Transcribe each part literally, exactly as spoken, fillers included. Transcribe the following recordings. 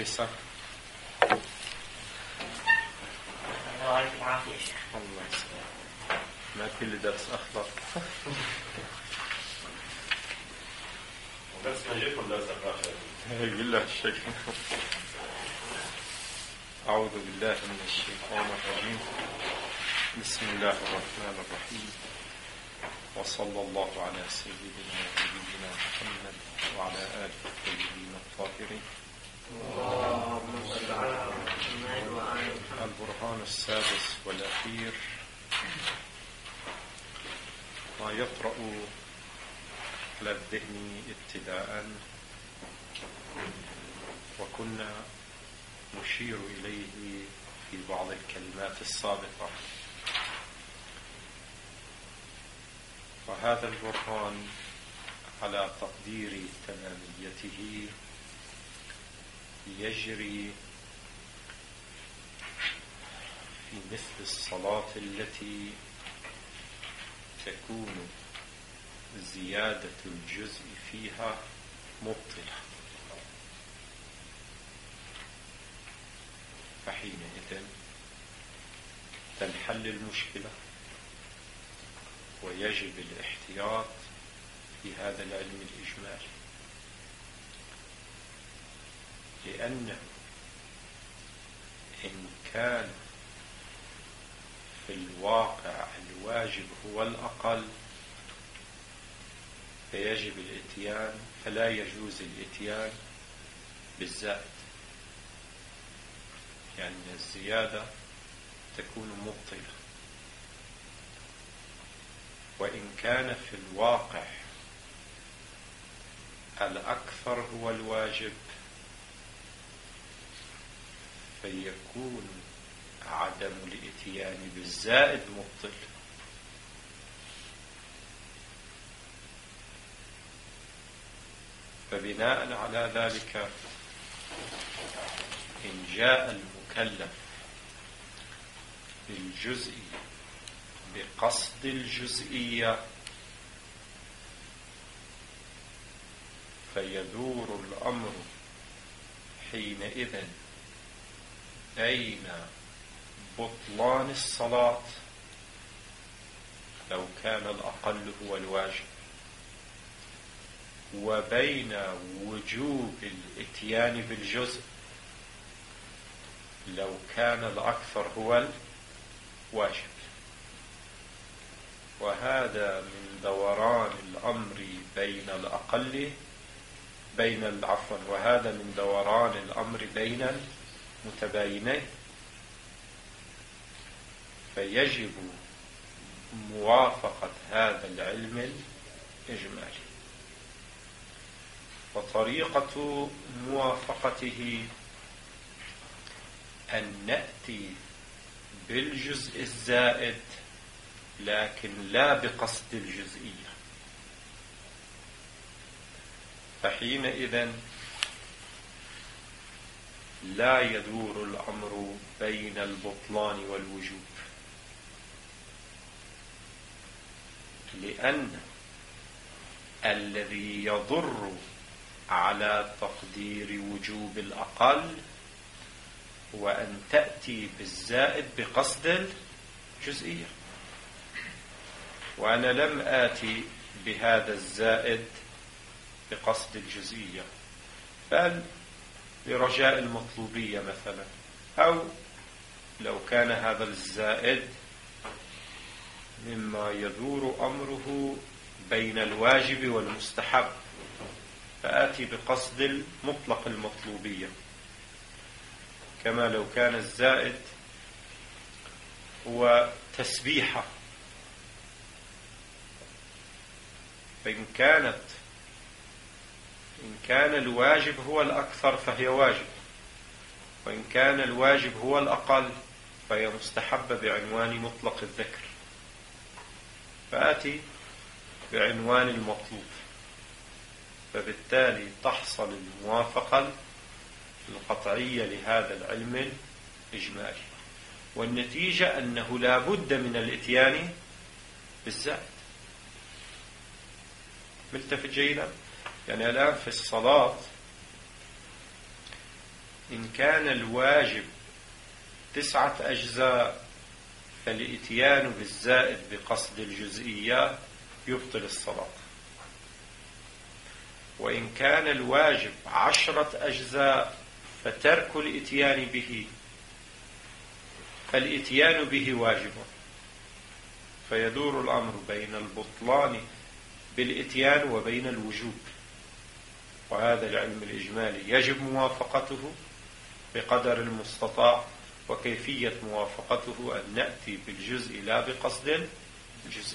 السادسة. الله يعطيك العافية يا شيخ. الله يسلمك. ما كل درس أخضر. درس نجيب ولا درس آخر؟ يقول له الشيخ. أعوذ بالله من الشيطان الرجيم. بسم الله الرحمن الرحيم. وصلى الله على سيدنا ونبينا محمد وعلى آله الطيبين الطاهرين. اللهم صل على محمد وآل محمد. البرهان السادس والأخير ما يطرأ على الذهن ابتداء، وكنا نشير إليه في بعض الكلمات السابقة. وهذا البرهان على تقدير تماميته يجري في مثل الصلاة التي تكون زيادة الجزء فيها مبطلة، فحينئذ تنحل المشكلة ويجب الاحتياط في هذا العلم الإجمالي، لأنه إن كان في الواقع الواجب هو الأقل فيجب الإتيان، فلا يجوز الإتيان بالزائد، يعني الزيادة تكون مبطلة. وإن كان في الواقع الأكثر هو الواجب فيكون عدم الإتيان بالزائد مبطل. فبناء على ذلك إن جاء المكلف بالجزء بقصد الجزئية فيدور الأمر حينئذ بين بطلان الصلاة لو كان الأقل هو الواجب، وبين وجوب الإتيان بالجزء لو كان الأكثر هو الواجب. وهذا من دوران الأمر بين الأقل بين العفو وهذا من دوران الأمر بين المتباينين، فيجب موافقة هذا العلم الإجمالي. وطريقة موافقته أن نأتي بالجزء الزائد لكن لا بقصد الجزئية، فحينئذ لا يدور الأمر بين البطلان والوجوب، لأن الذي يضر على تقدير وجوب الأقل هو أن تأتي بالزائد بقصد الجزئية، وأنا لم آتي بهذا الزائد بقصد الجزئية، بل لرجاء المطلوبية مثلا، أو لو كان هذا الزائد مما يدور أمره بين الواجب والمستحب فآتي بقصد المطلق المطلوبية، كما لو كان الزائد هو تسبيحة، فإن كانت إن كان الواجب هو الأكثر فهي واجب، وإن كان الواجب هو الأقل فهي مستحبة بعنوان مطلق الذكر، فآتي بعنوان المطلوب، فبالتالي تحصل الموافقة القطعية لهذا العلم الإجمالي، والنتيجة أنه لا بد من الإتيان بالزائد. ملتفت جيدا؟ يعني الآن في الصلاة إن كان الواجب تسعة أجزاء فالإتيان بالزائد بقصد الجزئية يبطل الصلاة. وإن كان الواجب عشرة أجزاء فترك الإتيان به فالإتيان به واجب، فيدور الأمر بين البطلان بالإتيان وبين الوجوب. وهذا العلم الإجمالي يجب موافقته بقدر المستطاع، وكيفية موافقته أن نأتي بالجزء لا بقصد الجزء،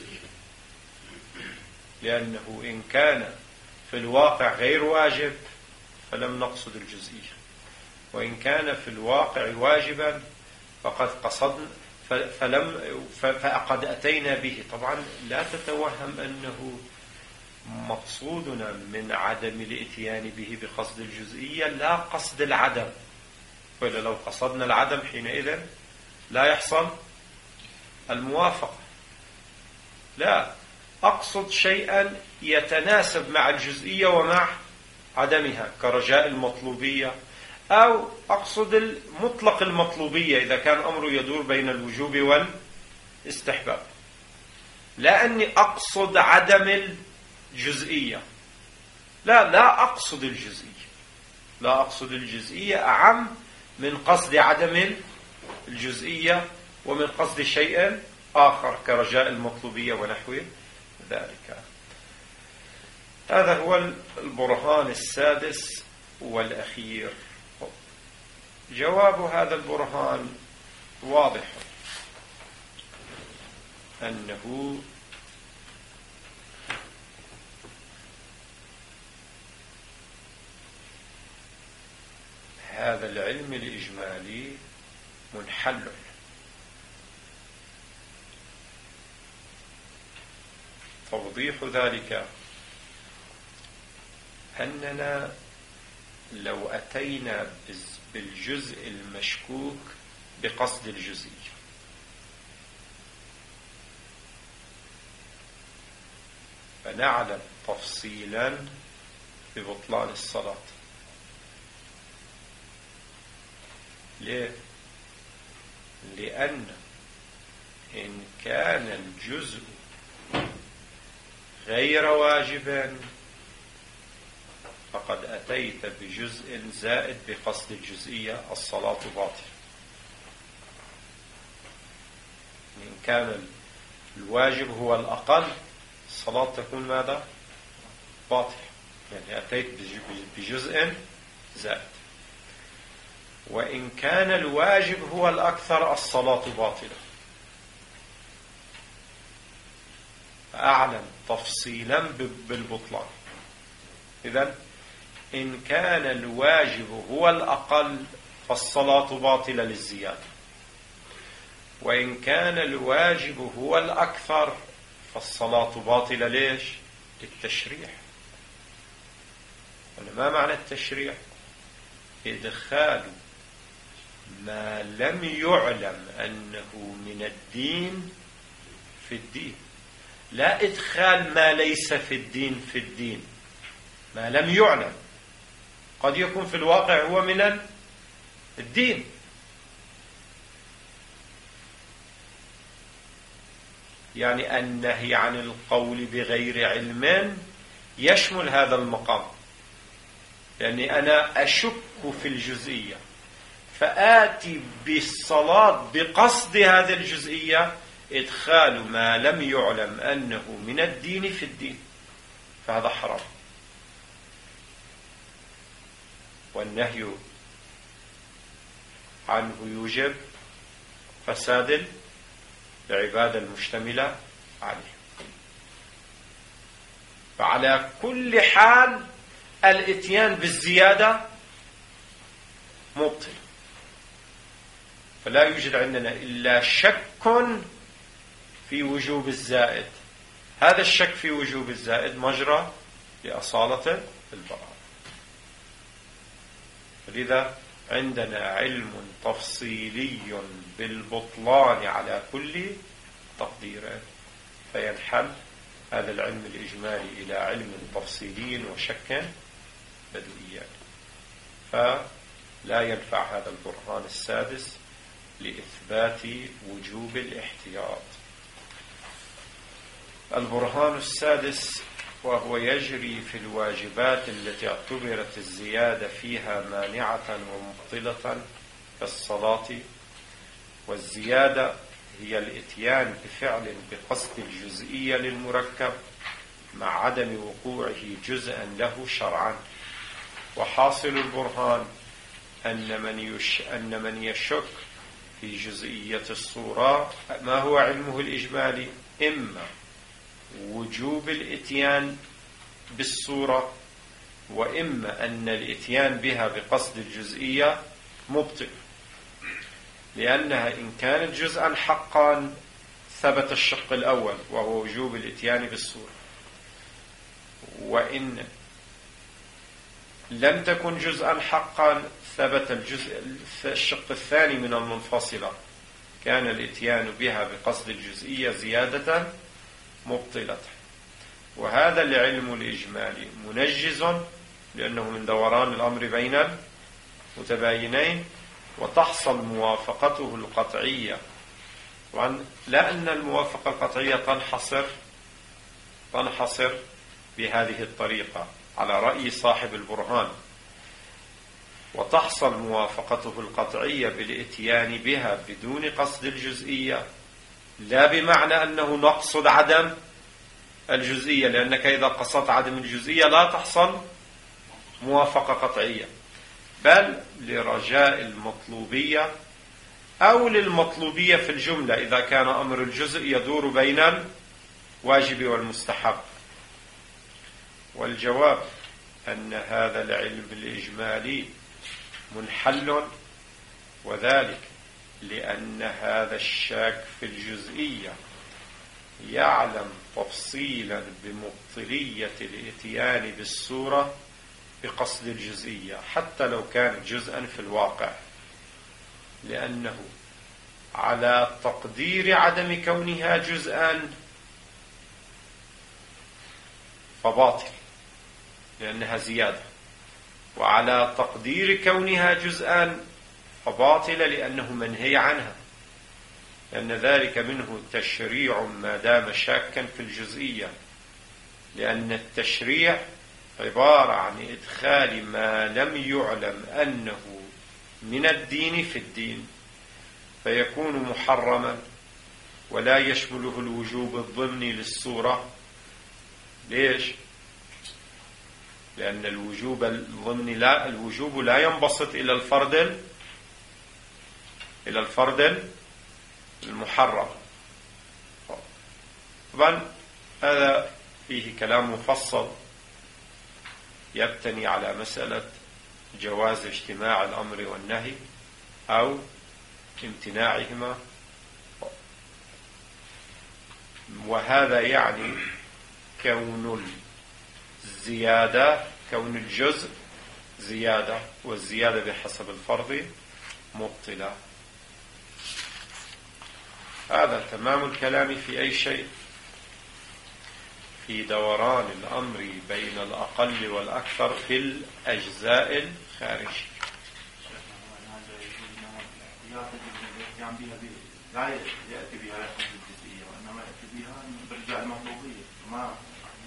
لأنه إن كان في الواقع غير واجب فلم نقصد الجزئية، وإن كان في الواقع واجبا فقد قصدنا فلم فقد أتينا به. طبعا لا تتوهم أنه مقصودنا من عدم الإتيان به بقصد الجزئية لا قصد العدم، وإلا لو قصدنا العدم حينئذ لا يحصل الموافقة. لا، أقصد شيئا يتناسب مع الجزئية ومع عدمها كرجاء المطلوبية، أو أقصد المطلق المطلوبية إذا كان أمره يدور بين الوجوب والاستحباب، لا أني أقصد عدم الجزئية. لا لا أقصد الجزئية، لا أقصد الجزئية أعم من قصد عدم الجزئية ومن قصد شيء آخر كرجاء المطلوبية ونحو ذلك. هذا هو البرهان السادس والأخير. جواب هذا البرهان واضح، أنه هذا العلم الإجمالي منحل. توضيح ذلك أننا لو أتينا بالجزء المشكوك بقصد الجزئية فنعلم تفصيلا ببطلان الصلاة. ليه؟ لأن إن كان الجزء غير واجب فقد أتيت بجزء زائد بقصد الجزئية، الصلاة باطلة. إن كان الواجب هو الأقل الصلاة تكون ماذا؟ باطلة، يعني أتيت بجزء زائد. وإن كان الواجب هو الأكثر الصلاة باطلة. فأعلم تفصيلا بالبطلان. إذن إن كان الواجب هو الأقل فالصلاة باطلة للزيادة، وإن كان الواجب هو الأكثر فالصلاة باطلة ليش؟ للتشريع. ما معنى التشريع؟ إدخال ما لم يعلم أنه من الدين في الدين، لا إدخال ما ليس في الدين في الدين. ما لم يعلم قد يكون في الواقع هو من الدين. يعني النهي عن القول بغير علم يشمل هذا المقام، لأني أنا أشك في الجزئية فآتي بالصلاة بقصد هذه الجزئية، إدخال ما لم يعلم أنه من الدين في الدين، فهذا حرام. والنهي عنه يوجب فساد العبادة المشتملة عليه. فعلى كل حال الاتيان بالزيادة مبطل، فلا يوجد عندنا إلا شك في وجوب الزائد. هذا الشك في وجوب الزائد مجرى لأصالة البراءة. لذا عندنا علم تفصيلي بالبطلان على كل تقدير، فينحل هذا العلم الإجمالي إلى علم تفصيلي وشك بديهي. لا ينفع هذا البرهان السادس لإثبات وجوب الاحتياط. البرهان السادس وهو يجري في الواجبات التي اعتبرت الزيادة فيها مانعة ومبطلة كالصلاة، والزيادة هي الإتيان بفعل بقصد الجزئية للمركب مع عدم وقوعه جزءا له شرعا. وحاصل البرهان أن من, يش أن من يشك في جزئية الصورة ما هو علمه الإجمالي إما وجوب الإتيان بالصورة، وإما أن الإتيان بها بقصد الجزئية مبطل، لأنها إن كانت جزءا حقا ثبت الشق الأول وهو وجوب الإتيان بالصورة، وإن لم تكن جزءا حقا ثبت الجزء الشق الثاني من المنفصلة، كان الإتيان بها بقصد الجزئية زيادة مبطلة. وهذا العلم الإجمالي منجز لأنه من دوران الأمر بين المتباينين، وتحصل موافقته القطعية. طبعا لا أن الموافقة القطعية تنحصر تنحصر بهذه الطريقة على رأي صاحب البرهان، وتحصل موافقته القطعية بالإتيان بها بدون قصد الجزئية، لا بمعنى أنه نقصد عدم الجزئية، لأنك إذا قصدت عدم الجزئية لا تحصل موافقة قطعية، بل لرجاء المطلوبية أو للمطلوبية في الجملة إذا كان أمر الجزء يدور بين الواجب والمستحب. والجواب أن هذا العلم الإجمالي منحل، وذلك لأن هذا الشاك في الجزئية يعلم تفصيلا بمبطلية الإتيان بالصورة بقصد الجزئية حتى لو كانت جزءا في الواقع، لأنه على تقدير عدم كونها جزءا فباطل لأنها زيادة، وعلى تقدير كونها جزءا فباطلة لأنه منهي عنها، لأن ذلك منه تشريع ما دام شاكا في الجزئية، لأن التشريع عبارة عن إدخال ما لم يعلم أنه من الدين في الدين، فيكون محرما ولا يشمله الوجوب الضمني للصورة. ليش؟ لأن الوجوب الضمني لا الوجوب لا ينبسط إلى الفرد إلى الفرد المحرم. طبعا هذا فيه كلام مفصل يبتني على مسألة جواز اجتماع الأمر والنهي أو امتناعهما، وهذا يعني كون الزيادة كون الجزء زيادة، والزيادة بحسب الفرض مبطلة. هذا تمام الكلام في أي شيء في دوران الأمر بين الأقل والأكثر في الأجزاء الخارجية. لا يأتي بها لحظة الجزئية، وإنما يأتي بها برجاء المطلوبية. ما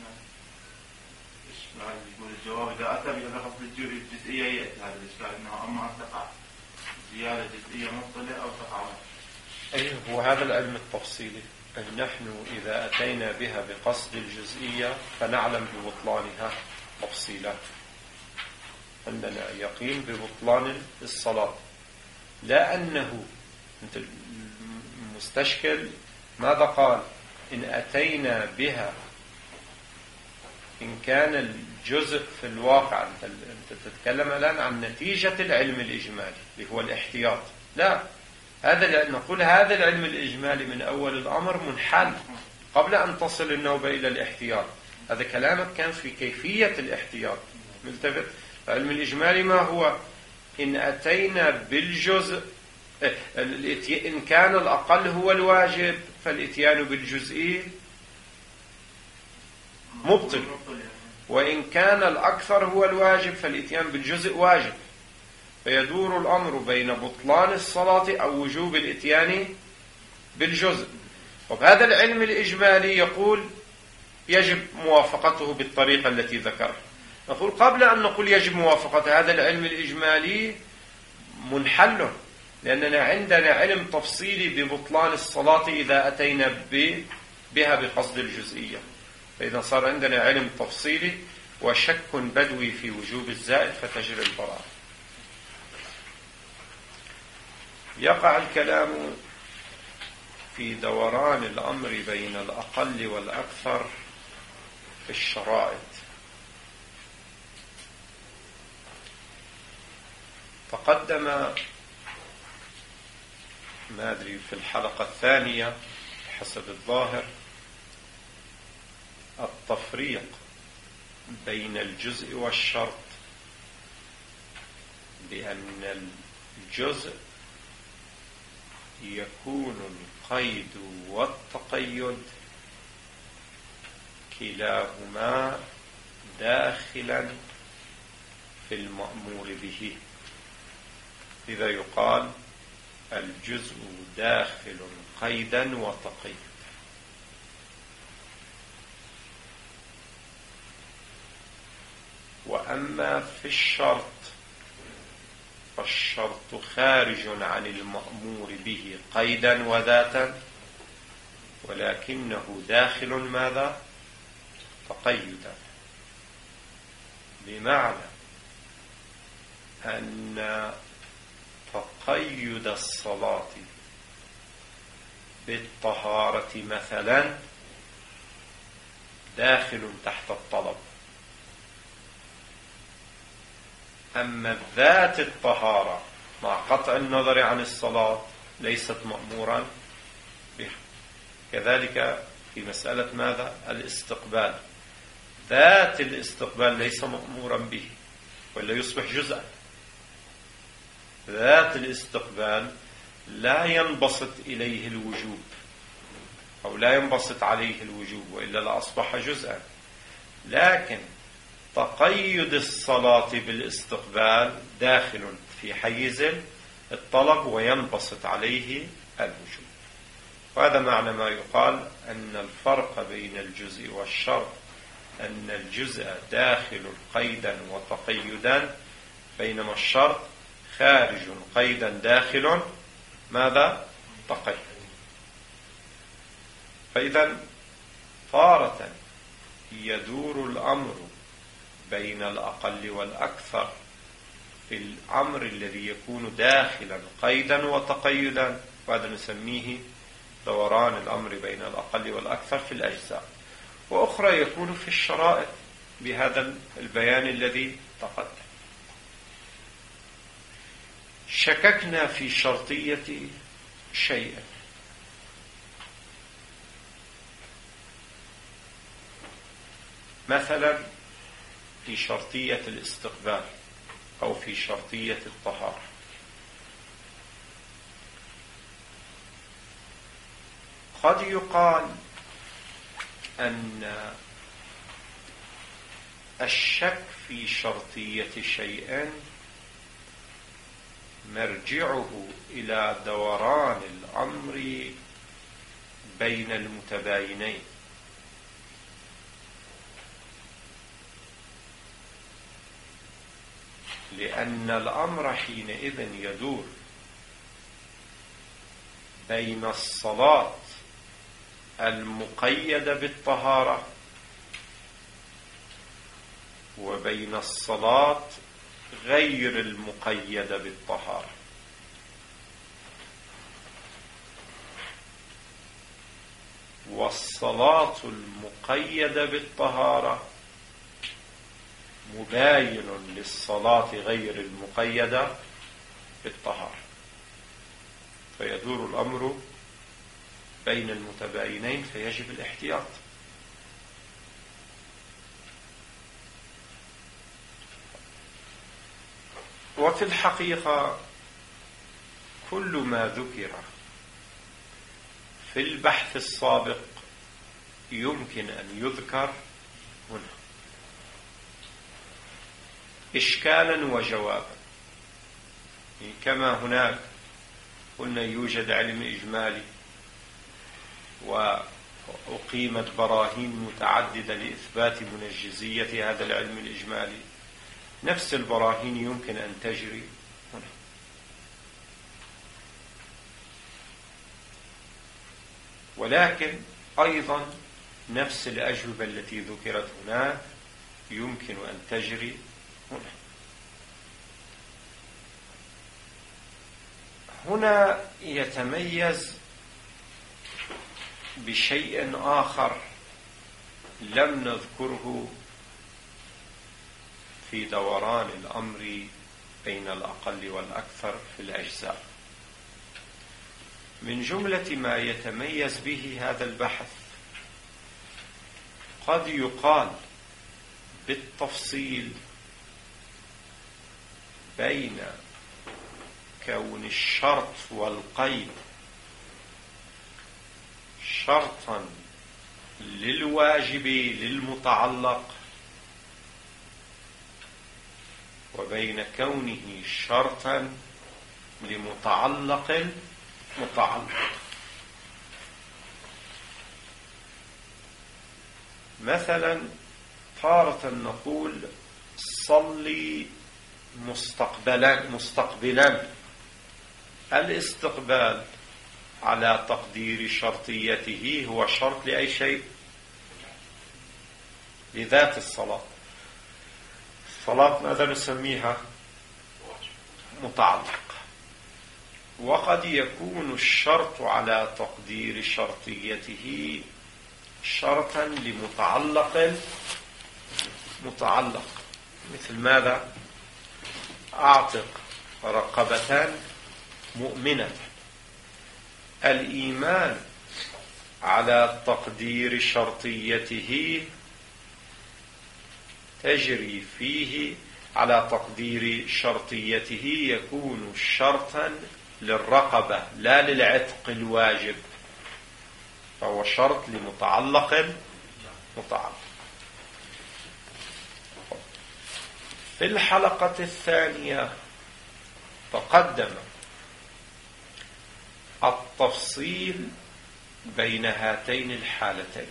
يقول الجواب إذا أتى بها لحظة الجزئية يأتي هذا الإشكال، إنها أما أن تقع زيادة جزئية مبطلة أو تقع. أيه وهذا العلم التفصيلي، أن نحن إذا أتينا بها بقصد الجزئية فنعلم ببطلانها تفصيلا، عندنا يقين ببطلان الصلاة، لا أنه المستشكل ماذا قال؟ إن أتينا بها إن كان الجزء في الواقع، أنت تتكلم الآن عن نتيجة العلم الإجمالي اللي هو الاحتياط، لا هذا نقول هذا العلم الإجمالي من أول الأمر منحل قبل أن تصل النوبة إلى الاحتياط. هذا كلامك كان في كيفية الاحتياط ملتفت. العلم الإجمالي ما هو؟ إن أتينا بالجزء، إن كان الأقل هو الواجب فالإتيان بالجزئي مبطل، وإن كان الأكثر هو الواجب فالإتيان بالجزء واجب. فيدور الأمر بين بطلان الصلاة أو وجوب الإتيان بالجزء. وبهذا العلم الإجمالي يقول يجب موافقته بالطريقة التي ذكرها. نقول قبل أن نقول يجب موافقة هذا العلم الإجمالي منحل، لأننا عندنا علم تفصيلي ببطلان الصلاة إذا أتينا بها بقصد الجزئية. فإذا صار عندنا علم تفصيلي وشك بدوي في وجوب الزائد فتجري البراءة. يقع الكلام في دوران الأمر بين الأقل والأكثر في الشرائط. تقدم ما أدري في الحلقة الثانية حسب الظاهر التفريق بين الجزء والشرط، بأن الجزء يكون القيد والتقيد كلاهما داخلا في المأمور به، إذا يقال الجزء داخل قيدا وتقيدا. وأما في الشرط فالشرط خارج عن المأمور به قيدا وذاتا، ولكنه داخل ماذا؟ تقيدا. بمعنى أن تقيد الصلاة بالطهارة مثلا داخل تحت الطلب، أما ذات الطهارة مع قطع النظر عن الصلاة ليست مأمورا بها. كذلك في مسألة ماذا؟ الاستقبال، ذات الاستقبال ليس مأمورا به ولا يصبح جزءا. ذات الاستقبال لا ينبسط إليه الوجوب أو لا ينبسط عليه الوجوب وإلا لأصبح جزءا، لكن تقيد الصلاة بالاستقبال داخل في حيز الطلب وينبسط عليه الوجوب. وهذا معنى ما يقال أن الفرق بين الجزء والشرط أن الجزء داخل قيدا وتقيدا، بينما الشرط خارج قيدا داخل ماذا؟ تقيد. فإذا تارة يدور الأمر بين الأقل والأكثر في الأمر الذي يكون داخلا قيدا وتقيدا، وهذا نسميه دوران الأمر بين الأقل والأكثر في الأجزاء. وأخرى يكون في الشرائط بهذا البيان الذي تقدم. شككنا في شرطية شيئا، مثلا في شرطية الاستقبال أو في شرطية الطهارة. قد يقال أن الشك في شرطية شيء مرجعه إلى دوران الأمر بين المتباينين، لأن الأمر حينئذ يدور بين الصلاة المقيدة بالطهارة وبين الصلاة غير المقيدة بالطهارة. والصلاة المقيدة بالطهارة مباين للصلاة غير المقيدة بالطهارة، فيدور الأمر بين المتباينين فيجب الاحتياط. وفي الحقيقة كل ما ذكر في البحث السابق يمكن أن يذكر هنا إشكالا وجوابا. كما هناك قلنا يوجد علم إجمالي وأقيمت براهين متعددة لإثبات منجزية هذا العلم الإجمالي، نفس البراهين يمكن أن تجري هنا. ولكن أيضا نفس الأجوبة التي ذكرت هناك يمكن أن تجري هنا. هنا يتميز بشيء آخر لم نذكره في دوران الأمر بين الأقل والأكثر في الأجزاء. من جملة ما يتميز به هذا البحث قد يقال بالتفصيل بين كون الشرط والقيد شرطا للواجب للمتعلق، وبين كونه شرطا لمتعلق متعلق. مثلا تارة نقول صلي مستقبلا مستقبلا. الاستقبال على تقدير شرطيته هو شرط لأي شيء؟ لذات الصلاة. الصلاة ماذا نسميها؟ متعلق. وقد يكون الشرط على تقدير شرطيته شرطا لمتعلق متعلق، مثل ماذا؟ أعتق رقبة مؤمنة. الإيمان على تقدير شرطيته تجري فيه على تقدير شرطيته يكون شرطا للرقبة لا للعتق الواجب، فهو شرط لمتعلق متعلق. في الحلقة الثانية تقدم التفصيل بين هاتين الحالتين.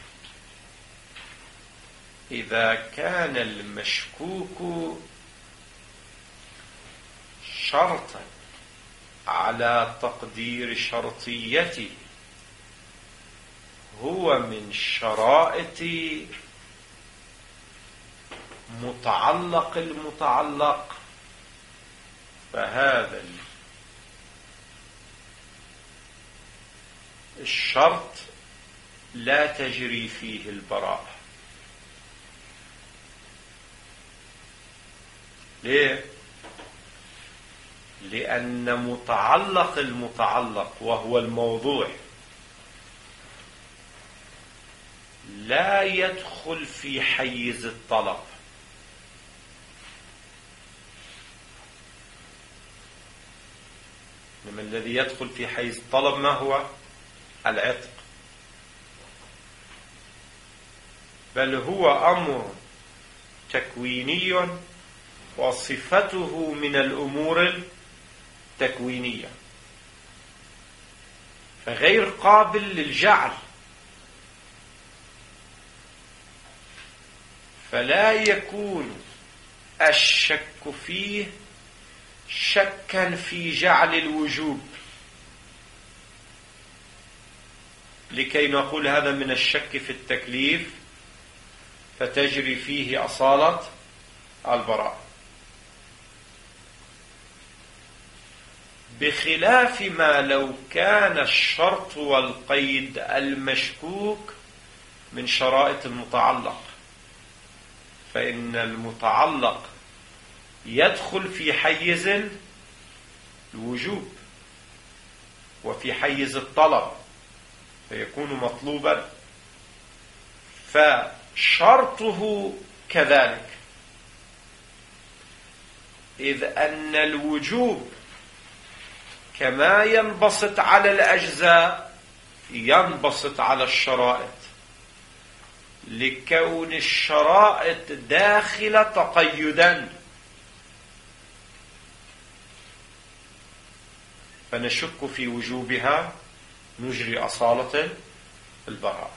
إذا كان المشكوك شرطا على تقدير شرطيته هو من شرائط متعلق المتعلق، فهذا الشرط لا تجري فيه البراءة. ليه؟ لأن متعلق المتعلق وهو الموضوع لا يدخل في حيز الطلب، إنما الذي يدخل في حيز الطلب ما هو؟ العتق. بل هو أمر تكويني وصفته من الأمور التكوينية، فغير قابل للجعل، فلا يكون الشك فيه شكا في جعل الوجوب لكي نقول هذا من الشك في التكليف فتجري فيه أصالة البراءة، بخلاف ما لو كان الشرط والقيد المشكوك من شرائط المتعلق، فإن المتعلق يدخل في حيز الوجوب وفي حيز الطلب فيكون مطلوبا، فشرطه كذلك، إذ أن الوجوب كما ينبسط على الأجزاء ينبسط على الشرائط، لكون الشرائط داخل تقيدا، فنشك في وجوبها نجري أصالة البراءة.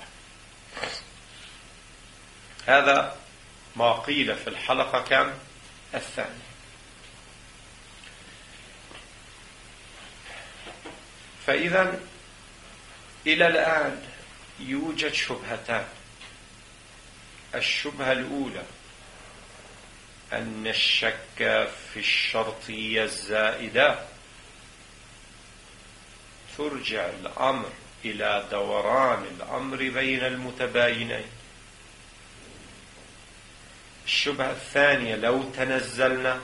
هذا ما قيل في الحلقة كم الثانية. فإذا إلى الآن يوجد شبهتان. الشبهة الأولى أن الشك في الشرطية الزائدة ترجع الأمر إلى دوران الأمر بين المتباينين. الشبهة الثانية لو تنزلنا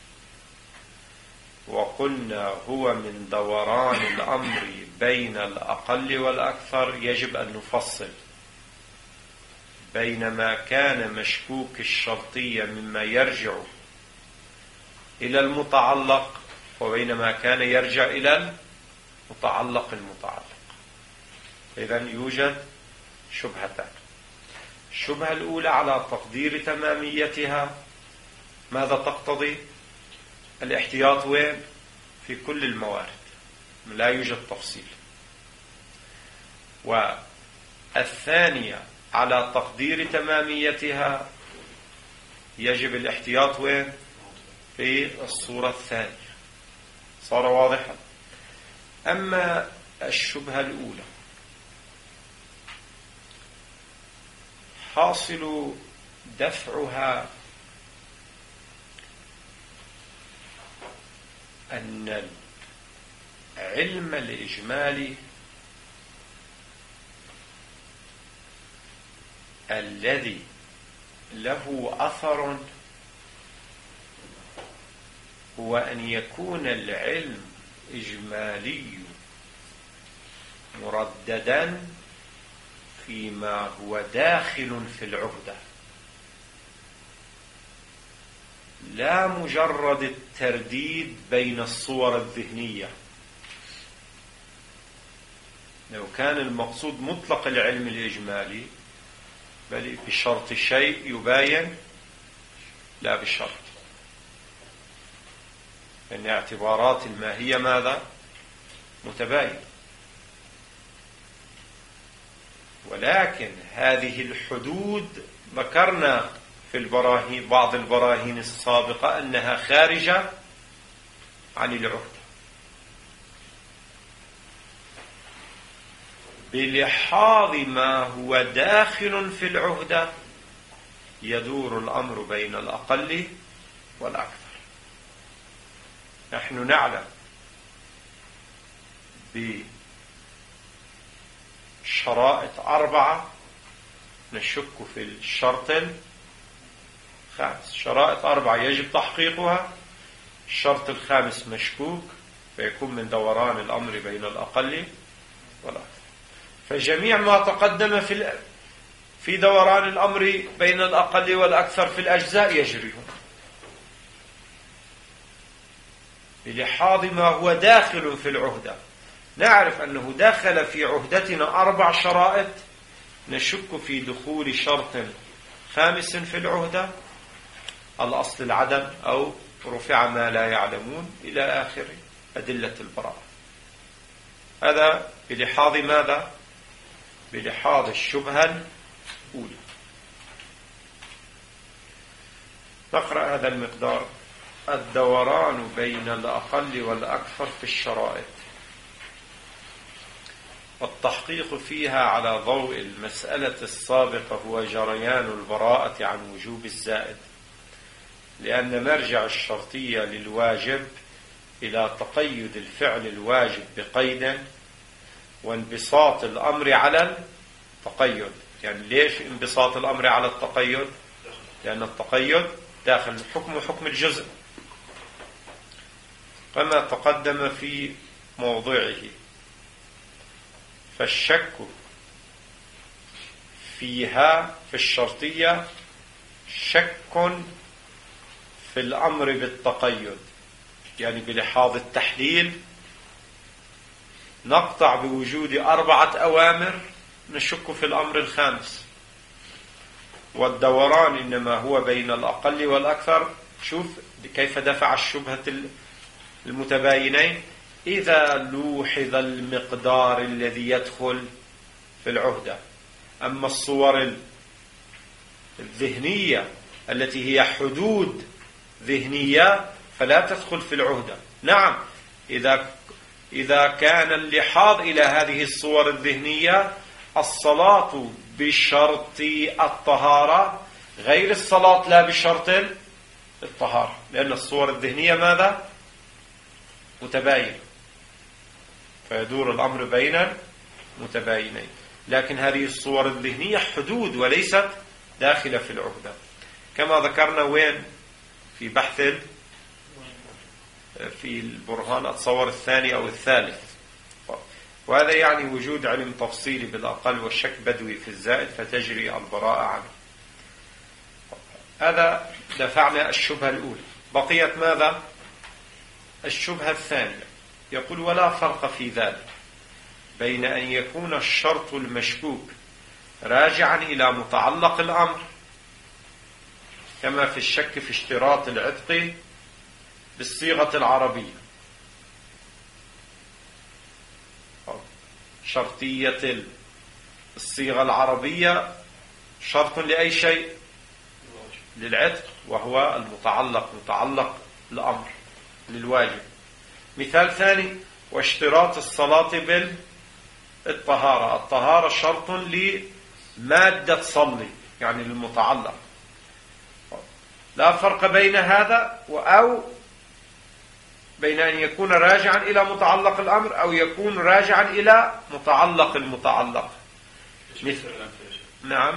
وقلنا هو من دوران الأمر بين الأقل والأكثر، يجب أن نفصل بين ما كان مشكوك الشرطية مما يرجع إلى المتعلق وبين ما كان يرجع إلى المتعلق المتعلق. إذن يوجد شبهتان. الشبهة الأولى على تقدير تماميتها ماذا تقتضي؟ الاحتياط وين؟ في كل الموارد، لا يوجد تفصيل. والثانية على تقدير تماميتها يجب الاحتياط وين؟ في الصورة الثانية. صار واضحا. أما الشبهة الأولى حاصل دفعها أن العلم الإجمالي الذي له أثر هو أن يكون العلم إجمالي مرددا فيما هو داخل في العهدة، لا مجرد الترديد بين الصور الذهنية. لو كان المقصود مطلق العلم الإجمالي بل بشرط شيء يباين، لا بشرط، لأن اعتبارات الماهية ماذا؟ متباين. ولكن هذه الحدود ذكرنا في البراهين بعض البراهين السابقة أنها خارجة عن العهدة، بلحاظ ما هو داخل في العهدة يدور الأمر بين الأقل والأكثر. نحن نعلم بشرائط أربعة نشك في الشرط الخامس. شرائط أربعة يجب تحقيقها، الشرط الخامس مشكوك فيكون من دوران الأمر بين الأقل والأكثر. فجميع ما تقدم في في دوران الأمر بين الأقل والأكثر في الأجزاء يجري بلحاظ ما هو داخل في العهدة. نعرف أنه داخل في عهدتنا أربع شرائط، نشك في دخول شرط خامس في العهدة، الأصل العدم أو رفع ما لا يعلمون إلى آخر أدلة البراءة. هذا بلحاظ ماذا؟ بلحاظ الشبهة الأولى. نقرأ هذا المقدار: الدوران بين الأقل والأكثر في الشرائط، والتحقيق فيها على ضوء المسألة السابقة هو جريان البراءة عن وجوب الزائد، لأن مرجع الشرطية للواجب إلى تقيد الفعل الواجب بقيد وانبساط الأمر على التقيد. يعني ليش انبساط الأمر على التقيد؟ لأن التقيد داخل الحكم وحكم الجزء كما تقدم في موضعه. فالشك فيها في الشرطية شك في الأمر بالتقيد، يعني بلحاظ التحليل نقطع بوجود أربعة أوامر نشك في الأمر الخامس. والدوران إنما هو بين الأقل والأكثر. شوف كيف دفع الشبهة المتباينين. إذا لوحظ المقدار الذي يدخل في العهدة. أما الصور الذهنية التي هي حدود ذهنية فلا تدخل في العهدة. نعم، إذا إذا كان اللحاظ إلى هذه الصور الذهنية الصلاة بشرط الطهارة غير الصلاة لا بشرط الطهارة، لأن الصور الذهنية ماذا؟ متباينة، فيدور الأمر بين متباينين. لكن هذه الصور الذهنية حدود وليست داخلة في العهدة، كما ذكرنا وين في بحث في البرهان أتصور الثاني أو الثالث. وهذا يعني وجود علم تفصيلي بالأقل والشك بدوي في الزائد فتجري البراءة عنه. هذا دفعنا الشبهة الأولى. بقيت ماذا؟ الشبهة الثانية. يقول ولا فرق في ذلك بين أن يكون الشرط المشكوك راجعا إلى متعلق الأمر كما في الشك في اشتراط العتق بالصيغة العربية، شرطية الصيغة العربية شرط لأي شيء؟ للعتق، وهو المتعلق متعلق الأمر للواجب. مثال ثاني: واشتراط الصلاة بالطهارة، الطهارة شرط لمادة صلي يعني للمتعلق. لا فرق بين هذا أو بين أن يكون راجعا إلى متعلق الأمر أو يكون راجعا إلى متعلق المتعلق. مثل نعم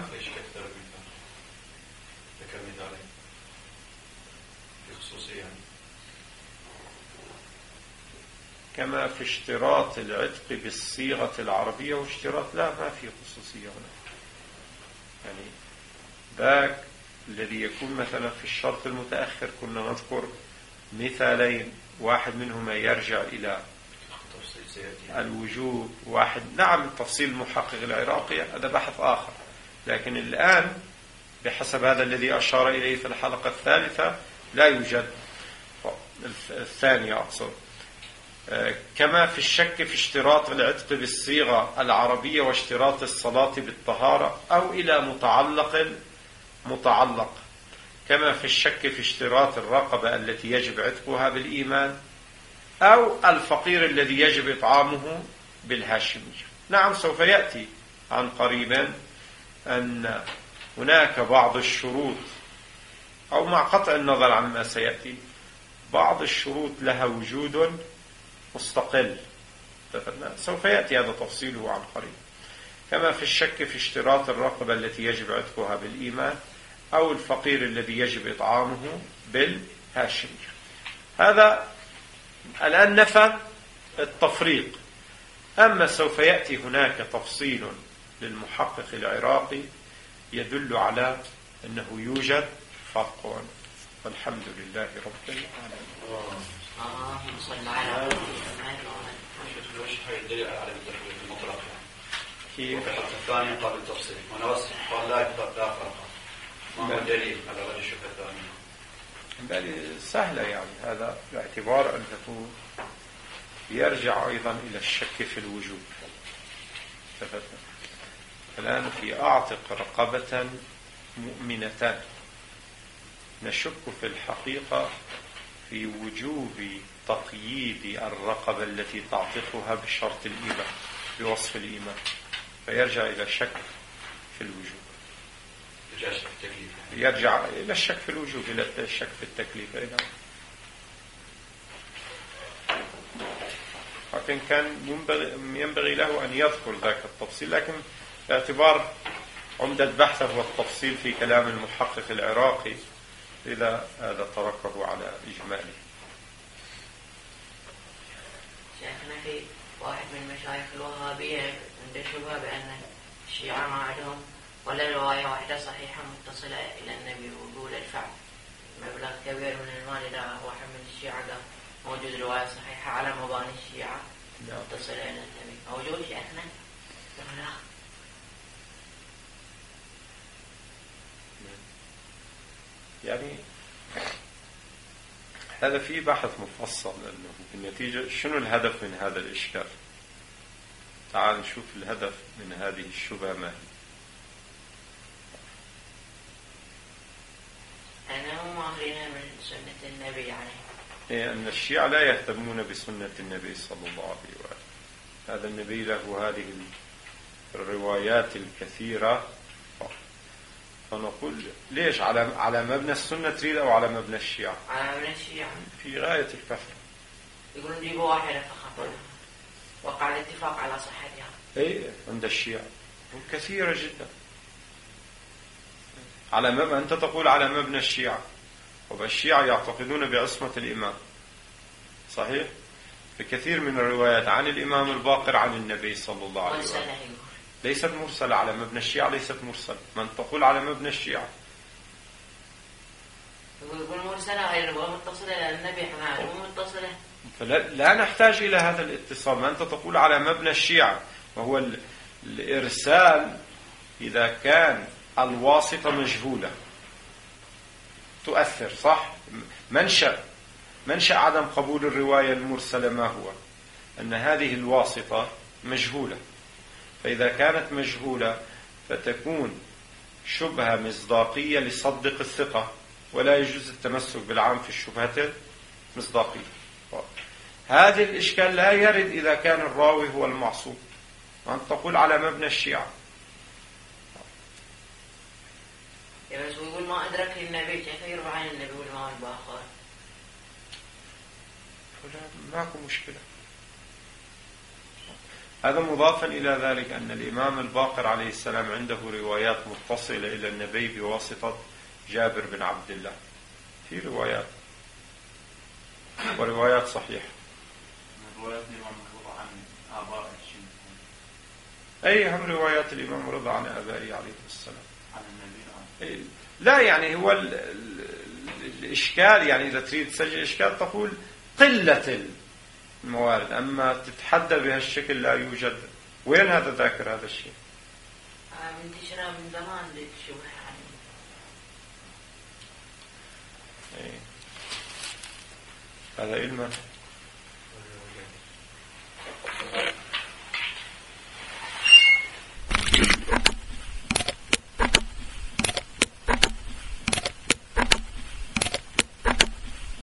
كما في اشتراط العتق بالصيغة العربية واشتراط لا ما في خصوصية هنا. يعني ذاك الذي يكون مثلا في الشرط المتأخر كنا نذكر مثالين، واحد منهما يرجع إلى الوجوب، واحد نعم تفصيل المحقق العراقي هذا بحث آخر، لكن الآن بحسب هذا الذي أشار إليه في الحلقة الثالثة لا يوجد الثانية أقصد. كما في الشك في اشتراط العتق بالصيغة العربية واشتراط الصلاة بالطهارة أو إلى متعلق متعلق، كما في الشك في اشتراط الرقبة التي يجب عتقها بالإيمان أو الفقير الذي يجب إطعامه بالهاشمية. نعم سوف يأتي عن قريبا أن هناك بعض الشروط أو مع قطع النظر عما سيأتي بعض الشروط لها وجود مستقل، سوف يأتي هذا تفصيله عن قريب. كما في الشك في اشتراط الرقبة التي يجب عتقها بالإيمان أو الفقير الذي يجب إطعامه بالهاشمية. هذا الآن نفى التفريق. أما سوف يأتي هناك تفصيل للمحقق العراقي يدل على أنه يوجد فرق، والحمد لله رب العالمين. اللهم صل على محمد. وش هي الدليل على التفريق المطلق؟ كيف؟ الثاني قبل التفصيل ونوصل قال لا لا فرق. ما هو الدليل على وجه الشبهة الثانية؟ بل سهلة يعني هذا باعتبار أنه يرجع أيضا إلى الشك في الوجوب. الآن في أعتق رقبة مؤمنة نشك في الحقيقة في وجوب تقييد الرقبة التي تعتقها بشرط الإيمان بوصف الإيمان، فيرجع إلى الشك في الوجوب، يرجع إلى الشك في الوجوب إلى الشك في التكليف أيضا. لكن كان ينبغي له أن يذكر ذاك التفصيل، لكن باعتبار عمدة بحثه هو التفصيل في كلام المحقق العراقي إذا هذا تركه على إجماله. شيخنا في واحد من مشايخ الوهابية عنده شبهة بأن الشيعة ما عندهم ولا رواية واحدة صحيحة متصلة إلى النبي ويقول ادفع مبلغ كبير من المال إلى واحد من الشيعة موجود رواية صحيحة على مباني الشيعة متصلة إلى النبي موجود شيخنا؟ لا. يعني هذا فيه بحث مفصل، لأنه بالنتيجة شنو الهدف من هذا الإشكال. تعال نشوف الهدف من هذه الشبهة ما هي. أنا هم أهلنا من سنة النبي يعني. إيه، أن الشيعة لا يهتمون بسنة النبي صلى الله عليه وآله. هذا النبي له هذه الروايات الكثيرة، فنقول ليش على على مبنى السنة تريد أو على مبنى الشيعة؟ على مبنى الشيعة في غاية الكثرة. يقولون جيبوا واحدة فقط وقع الاتفاق على صحتها. إيه، عند الشيعة كثيرة جدا. على مبنى، أنت تقول على مبنى الشيعة، والشيعة يعتقدون بعصمة الإمام، صحيح؟ في كثير من الروايات عن الإمام الباقر عن النبي صلى الله عليه وسلم ليست مرسلة. على مبنى الشيعة ليست مرسلة. من تقول على مبنى الشيعة يقول مرسلة غير متصلة لأن النبي حماه متصلة، فلا لا نحتاج إلى هذا الاتصال. ما أنت تقول على مبنى الشيعة، وهو الإرسال إذا كان الواسطة مجهولة تؤثر، صح؟ منشأ منشأ عدم قبول الرواية المرسلة ما هو؟ أن هذه الواسطة مجهولة، فإذا كانت مجهولة فتكون شبهة مصداقية لصدق الثقة، ولا يجوز التمسك بالعام في الشبهة المصداقية. هذا الإشكال لا يرد إذا كان الراوي هو المعصوم، وأن تقول على مبنى الشيعة. بس يقول ما أدرك النبي كيف يروى عن النبي والإمام الباقر؟ ماكو مشكلة. هذا مضافا إلى ذلك أن الإمام الباقر عليه السلام عنده روايات متصلة إلى النبي بواسطة جابر بن عبد الله، في روايات وروايات صحيحة. روايات الإمام رضا عن آباء الشيعة. أي هم روايات الإمام رضا عن آبائه عليه السلام عن النبي. لا يعني هو ال ال الإشكال، يعني إذا تريد تسجل إشكال تقول قلة الموارد، أما تتحدى بهالشكل لا يوجد. وين هذا ذاكر هذا الشيء؟ منتشرة من زمان للشبهة يعني. هذا علما